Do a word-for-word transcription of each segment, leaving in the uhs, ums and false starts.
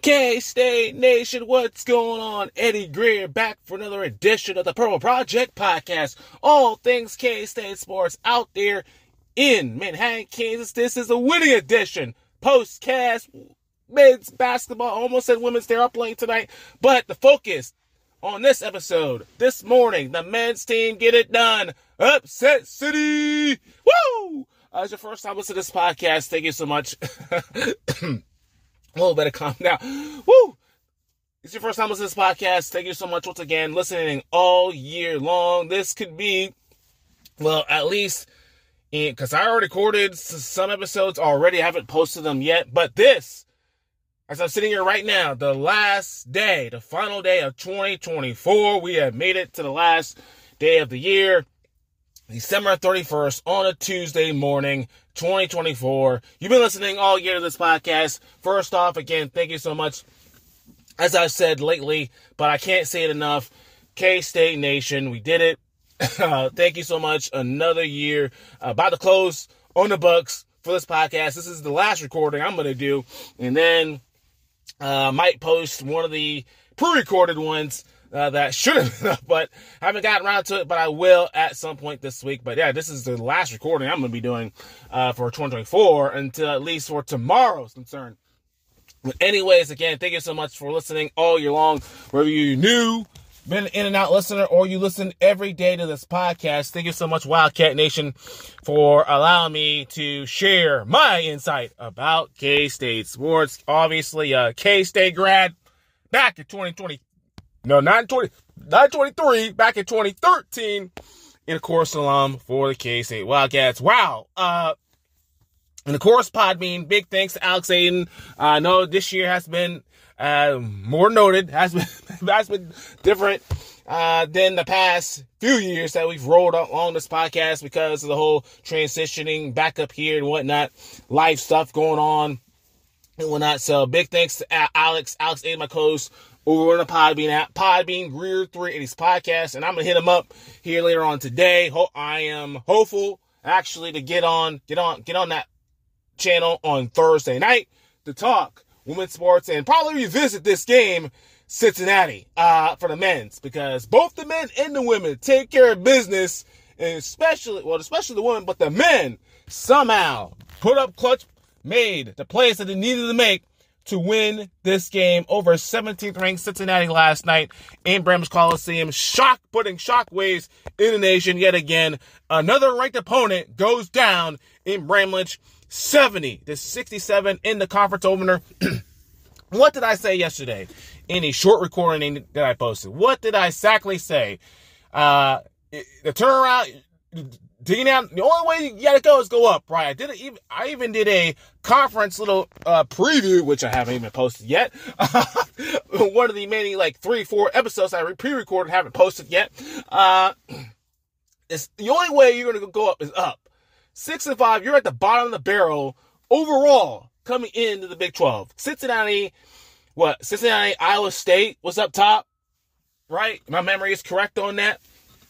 K-State Nation, what's going on? Eddie Greer back for another edition of the Purple Project Podcast. All things K-State sports out there in Manhattan, Kansas. This is a winning edition. Postcast, men's basketball, almost said women's, they are playing tonight. But the focus on this episode, this morning, the men's team get it done. Upset City! Woo! Uh, it's your first time listening to this podcast. Thank you so much. A little bit of calm down. Woo! It's your first time listening to this podcast. Thank you so much once again. Listening all year long. This could be, well, at least, because I already recorded some episodes already. I haven't posted them yet. But this, as I'm sitting here right now, the last day, the final day of twenty twenty-four. We have made it to the last day of the year. December thirty-first on a Tuesday morning, twenty twenty-four. You've been listening all year to this podcast. First off, again, thank you so much. As I've said lately, but I can't say it enough, K-State Nation, we did it. Uh, thank you so much. Another year. Uh, about to close on the books for this podcast. This is the last recording I'm going to do. And then I uh, might post one of the pre-recorded ones Uh, that should have been up, but I haven't gotten around to it, but I will at some point this week. But yeah, this is the last recording I'm going to be doing uh, for twenty twenty-four until at least for tomorrow's concern. But anyways, again, thank you so much for listening all year long. Whether you're new, been an in and out listener, or you listen every day to this podcast, thank you so much, Wildcat Nation, for allowing me to share my insight about K-State sports. Obviously, a K-State grad back in twenty twenty. No, nine twenty, nine twenty-three, back in twenty thirteen, and of course, alum for the K-State Wildcats. Wow. Uh, and of course, Podbean, big thanks to Alex Aiden. I uh, know this year has been uh, more noted, has been, has been different uh, than the past few years that we've rolled along this podcast because of the whole transitioning back up here and whatnot, life stuff going on and whatnot. So, big thanks to Alex, Alex Aiden, my co-host, over on the Podbean app, Podbean, Greer three eighty podcast, and I'm going to hit him up here later on today. Ho- I am hopeful, actually, to get on, get on, get on that channel on Thursday night to talk women's sports and probably revisit this game, Cincinnati, uh, for the men's, because both the men and the women take care of business, and especially, well, especially the women, but the men somehow put up clutch, made the plays that they needed to make to win this game over seventeenth ranked Cincinnati last night in Bramlage Coliseum. Shock, putting shockwaves in the nation yet again. Another ranked opponent goes down in Bramlage, seventy to sixty-seven in the conference opener. What did I say yesterday in a short recording that I posted? What did I exactly say? Uh, the turnaround, digging out, the only way you gotta go is go up, right? I did it even, I even did a conference little uh, preview, which I haven't even posted yet. One of the many, like, three, four episodes I pre-recorded, haven't posted yet. Uh, it's, the only way you're gonna go up is up. Six and five, you're at the bottom of the barrel overall coming into the Big twelve. Cincinnati, what? Cincinnati, Iowa State was up top, right? My memory is correct on that.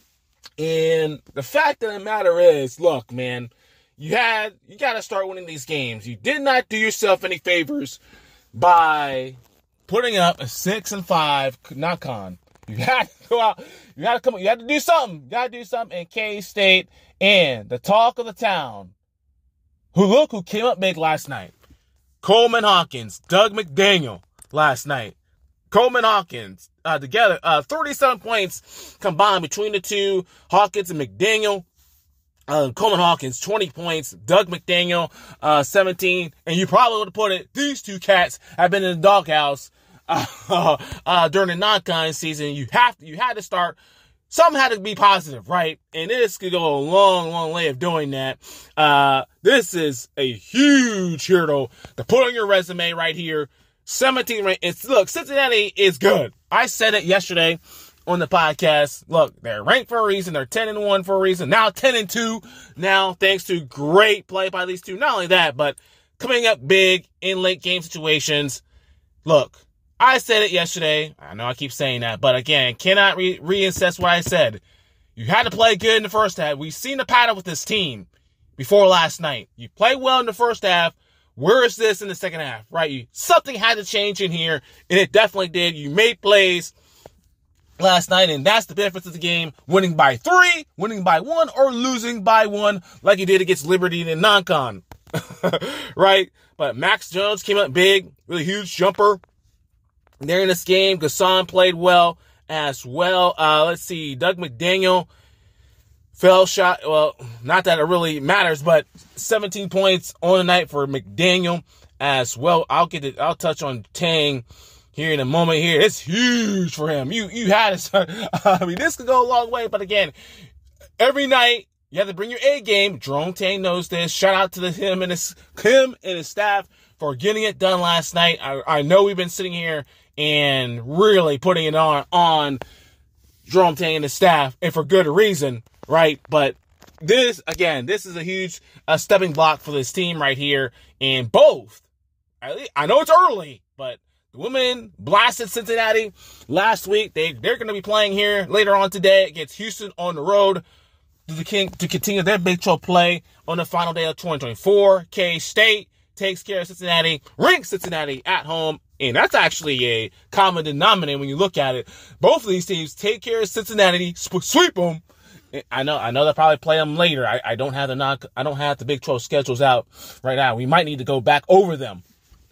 And the fact of the matter is, look, man, you had, you got to start winning these games. You did not do yourself any favors by putting up a six and five knock on. You had to go out, you had to come, you had to do something. You got to do something. And K-State and the talk of the town, who look, who came up big last night. Coleman Hawkins, Doug McDaniel last night. Coleman Hawkins, uh, together, uh, thirty-seven points combined between the two, Hawkins and McDaniel. Uh, Coleman Hawkins, twenty points, Doug McDaniel, uh, seventeen, and you probably would have put it, these two cats have been in the doghouse, uh, uh, during the non-con season. You have to, you had to start, something had to be positive, right? And this could go a long, long way of doing that. Uh, this is a huge hurdle to put on your resume right here. seventeen rank. It's, look, Cincinnati is good. I said it yesterday on the podcast. Look, they're ranked for a reason. They're ten and one for a reason. Now ten and two. Now, thanks to great play by these two. Not only that, but coming up big in late game situations. Look, I said it yesterday. I know I keep saying that, but again, cannot re- re-assess what I said. You had to play good in the first half. We've seen the pattern with this team before last night. You played well in the first half. where is this in the second half, right? You, something had to change in here, and it definitely did. You made plays last night, and that's the difference of the game. Winning by three, winning by one, or losing by one like you did against Liberty and non-con. Right? But Max Jones came up big, really huge jumper there in this game. Gasson played well as well. Uh, let's see, Doug McDaniel fell shot. Well, not that it really matters, but seventeen points on the night for McDaniel as well. I'll get it. I'll touch on Tang here in a moment. Here, it's huge for him. You you had it. I mean, this could go a long way. But again, every night you have to bring your A game. Jerome Tang knows this. Shout out to the, him and his him and his staff for getting it done last night. I, I know we've been sitting here and really putting it on on Jerome Tang and his staff, and for good reason, right? But this, again, this is a huge uh, stepping block for this team right here. And both, I, I know it's early, but the women blasted Cincinnati last week. They, they're going to be playing here later on today against Houston on the road to, the, to continue their Big twelve play on the final day of twenty twenty-four. K-State takes care of Cincinnati, ranks Cincinnati at home, and that's actually a common denominator when you look at it. Both of these teams take care of Cincinnati, sweep them. I know, I know they'll probably play them later. I, I don't have the non, I don't have the Big twelve schedules out right now. We might need to go back over them.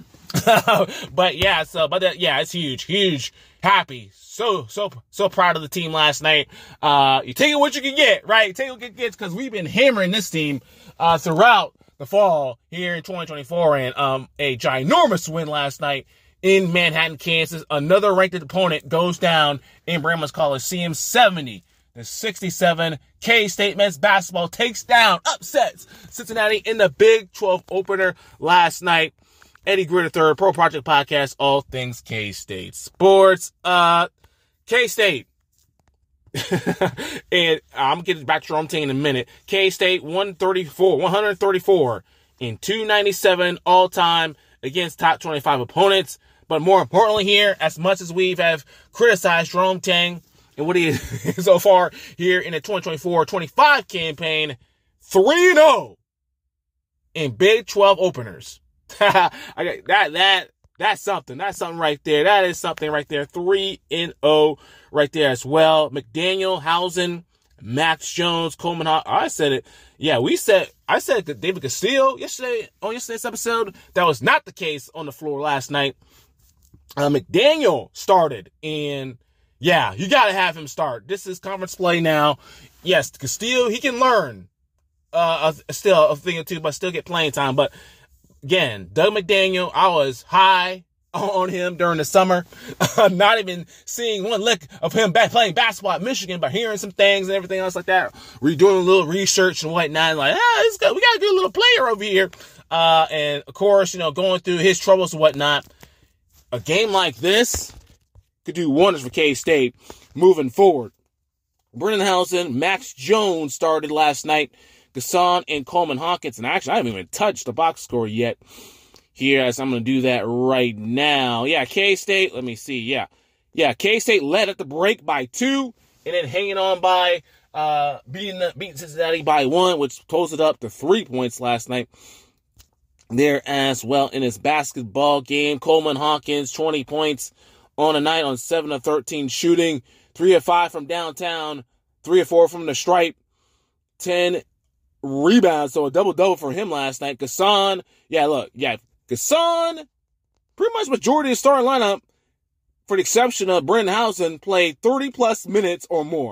But yeah, so but that, yeah, it's huge, huge, happy, so so so proud of the team last night. Uh, you take it what you can get, right? Take it what you can get, because we've been hammering this team uh, throughout the fall here in twenty twenty-four, and um, a ginormous win last night in Manhattan, Kansas. Another ranked opponent goes down in Bramlage Coliseum, seventy to sixty-seven. K-State men's basketball takes down, upsets Cincinnati in the Big twelve opener last night. Eddie Greer the third, Pro Project Podcast, all things K-State sports. Uh, K-State. And I'm getting back to Jerome Tang in a minute. K-State one thirty-four, one thirty-four in two ninety-seven all time against top twenty-five opponents. But more importantly here, as much as we've have criticized Jerome Tang and what he is so far here in the twenty twenty-four twenty-five campaign, three and oh in Big twelve openers. I got that that that's something. That's something right there. That is something right there. three and oh right there as well. McDaniel, Housen, Max Jones, Coleman. I said it. Yeah, we said I said that David Castillo yesterday on yesterday's episode. That was not the case on the floor last night. Uh, McDaniel started, and yeah, you got to have him start. This is conference play now. Yes, Castillo, he can learn uh, still a thing or two, but still get playing time. But again, Doug McDaniel, I was high on him during the summer. Not even seeing one lick of him back playing basketball at Michigan, but hearing some things and everything else like that. We're doing a little research and whatnot. Like, ah, it's good. We got a good little player over here. Uh, and of course, you know, going through his troubles and whatnot. A game like this could do wonders for K-State moving forward. Brennan Housen, Max Jones started last night. Gasson and Coleman Hawkins. And actually, I haven't even touched the box score yet here, as I'm going to do that right now. Yeah, K-State, let me see. Yeah, yeah, K-State led at the break by two, and then hanging on by uh, beating, beating Cincinnati by one, which closed it up to three points last night. There as well in his basketball game. Coleman Hawkins, twenty points on the night on seven of thirteen shooting. three of five from downtown. three of four from the stripe. ten rebounds, so a double-double for him last night. Gasson, yeah, look, yeah, Gasson, pretty much majority of the starting lineup, for the exception of Brennan Housen, played thirty-plus minutes or more.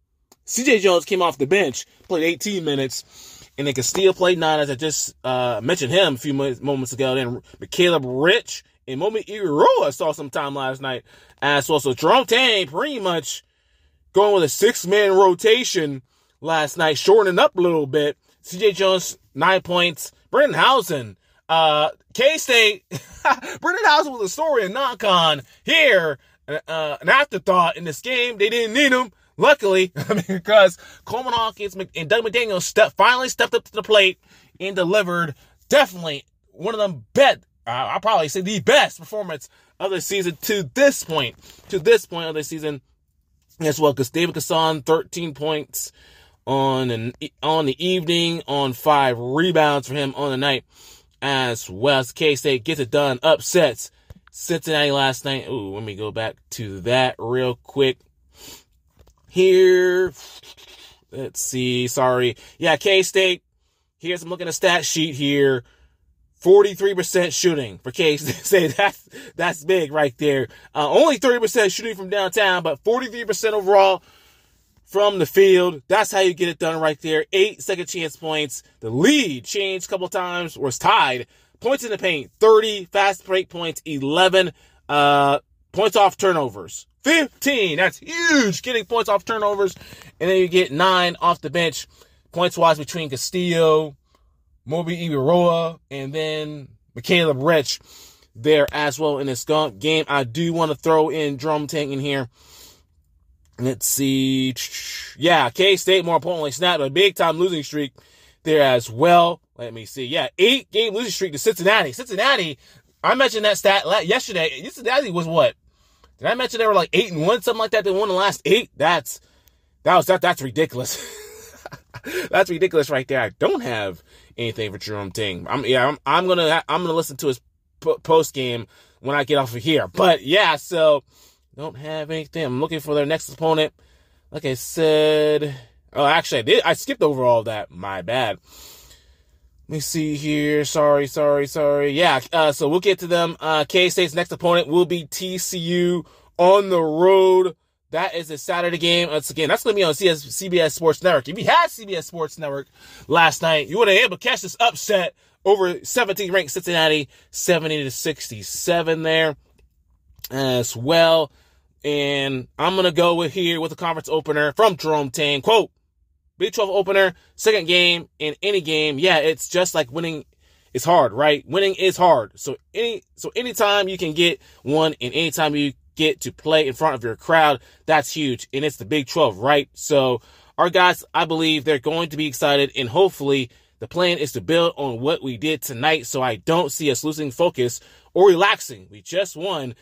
C J Jones came off the bench, played eighteen minutes. And then Castillo played nine, as I just uh, mentioned him a few moments ago. Then Caleb Rich and Momi Iroa saw some time last night as well. So Jerome Tang pretty much going with a six-man rotation last night, shortening up a little bit. C J Jones, nine points. Brennan Housen, uh, K-State. Brennan Housen was a story in non-con here. Uh, an afterthought in this game. They didn't need him. Luckily, I mean, because Coleman Hawkins and Doug McDaniel step, finally stepped up to the plate and delivered definitely one of them bet, uh, I'll probably say the best performance of the season to this point, to this point of the season as well. Because David Gasson, thirteen points on an, on the evening, on five rebounds for him on the night as well as K-State gets it done, upsets Cincinnati last night. Ooh, let me go back to that real quick. Here, let's see, sorry. Yeah, K-State, here's, I'm looking at a stat sheet here. forty-three percent shooting for K-State. That's, that's big right there. Uh, only thirty percent shooting from downtown, but forty-three percent overall from the field. That's how you get it done right there. Eight second chance points. The lead changed a couple times, was tied. Points in the paint, thirty. Fast break points, eleven. Uh, points off turnovers, fifteen. That's huge, getting points off turnovers. And then you get nine off the bench. Points-wise between Castillo, Moby Ibaroa, and then Michaela Rich there as well in this game. I do want to throw in Drum Tank in here. Let's see. Yeah, K-State, more importantly, snapped a big-time losing streak there as well. Let me see. Yeah, eight-game losing streak to Cincinnati. Cincinnati, I mentioned that stat yesterday. Cincinnati was what? Did I mention they were like eight and one, something like that? They won the last eight? That's, that was, that, that's ridiculous. That's ridiculous right there. I don't have anything for Jerome Ting. I'm, yeah, I'm, I'm gonna, I'm gonna listen to his p- post game when I get off of here. But yeah, so don't have anything. I'm looking for their next opponent. Like I said, oh, actually, I did. I skipped over all that. My bad. Let me see here. Sorry, sorry, sorry. Yeah, uh, so we'll get to them. Uh, K-State's next opponent will be T C U on the road. That is a Saturday game. Once again, that's going to be on C B S Sports Network. If you had C B S Sports Network last night, you would have been able to catch this upset over seventeenth ranked Cincinnati, seventy to sixty-seven there as well. And I'm going to go with here with a conference opener from Jerome Tang. Quote, Big twelve opener, second game in any game. Yeah, it's just like winning is hard, right? Winning is hard. So any so anytime you can get one and anytime you get to play in front of your crowd, that's huge. And it's the Big twelve, right? So our guys, I believe they're going to be excited, and hopefully the plan is to build on what we did tonight, so I don't see us losing focus or relaxing. We just won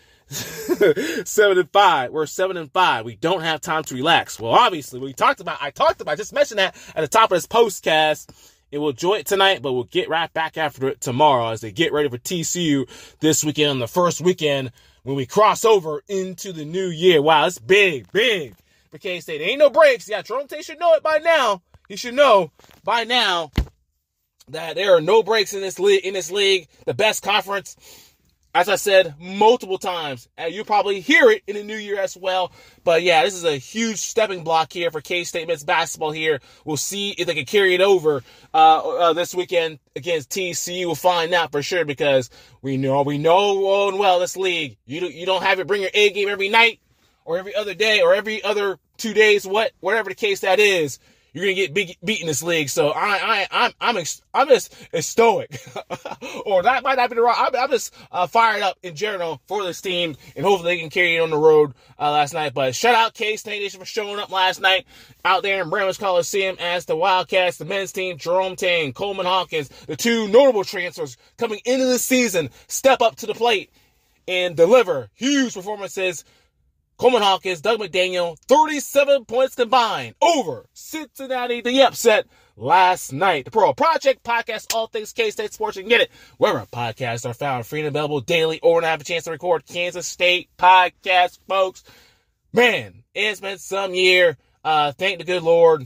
seven and five. We're seven and five. We don't have time to relax. Well, obviously, we talked about, I talked about, I just mentioned that at the top of this postcast. And we'll enjoy it tonight, but we'll get right back after it tomorrow as they get ready for T C U this weekend on the first weekend when we cross over into the new year. Wow, it's big, big for K-State. There ain't no breaks. Yeah, Jerome Tate should know it by now. He should know by now that there are no breaks in this league. In this league, the best conference. As I said multiple times, and you probably hear it in the new year as well. But yeah, this is a huge stepping block here for K-State men's basketball here. We'll see if they can carry it over uh, uh, this weekend against T C U. We'll find out for sure, because we know we know and well this league. You don't, you don't have to bring your A game every night or every other day or every other two days, what whatever the case that is. You're gonna get big, beat in this league, so I, I, I'm, I'm, ex, I'm just stoic, or that might not be the wrong. I'm, I'm just uh, fired up in general for this team, and hopefully they can carry it on the road uh, last night. But shout out K-State Nation for showing up last night out there in Bremer's Coliseum as the Wildcats, the men's team, Jerome Tang, Coleman Hawkins, the two notable transfers coming into the season, step up to the plate and deliver huge performances. Coleman Hawkins, Doug McDaniel, thirty-seven points combined over Cincinnati, the upset last night. The Pro Project Podcast, all things K-State sports. You can get it wherever podcasts are found, free and available daily, or when I have a chance to record Kansas State podcast, folks. Man, it's been some year. Uh, thank the good Lord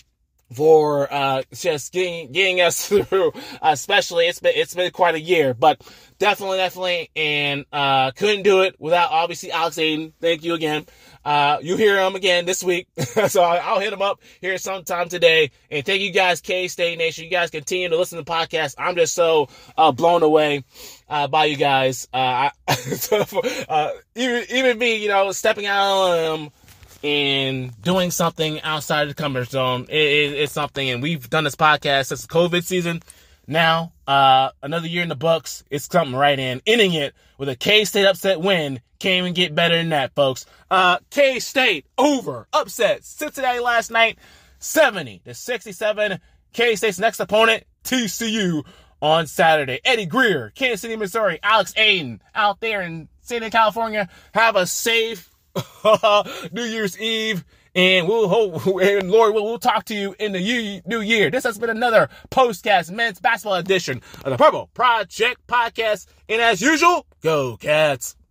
for uh, just getting getting us through. Uh, especially, it's been it's been quite a year, but definitely, definitely, and uh, couldn't do it without obviously Alex Aiden. Thank you again. Uh, you hear him again this week, so I'll hit him up here sometime today. And thank you guys, K-State Nation. You guys continue to listen to the podcast. I'm just so uh, blown away uh, by you guys. Uh, I, so, uh, even even me, you know, stepping out on them and doing something outside of the comfort zone. It, it, it's something, and we've done this podcast since the COVID season. Now, uh, another year in the books. It's something right in. Ending it with a K-State upset win. Can't even get better than that, folks. Uh, K-State over. Upset Cincinnati last night. seventy to sixty-seven. K-State's next opponent, T C U, on Saturday. Eddie Greer, Kansas City, Missouri. Alex Aiden out there in San Diego, California. Have a safe New Year's Eve And we'll hope, and Lord, we'll, we'll talk to you in the new year. This has been another Postcast Men's Basketball edition of the Purple Project Podcast. And as usual, go Cats.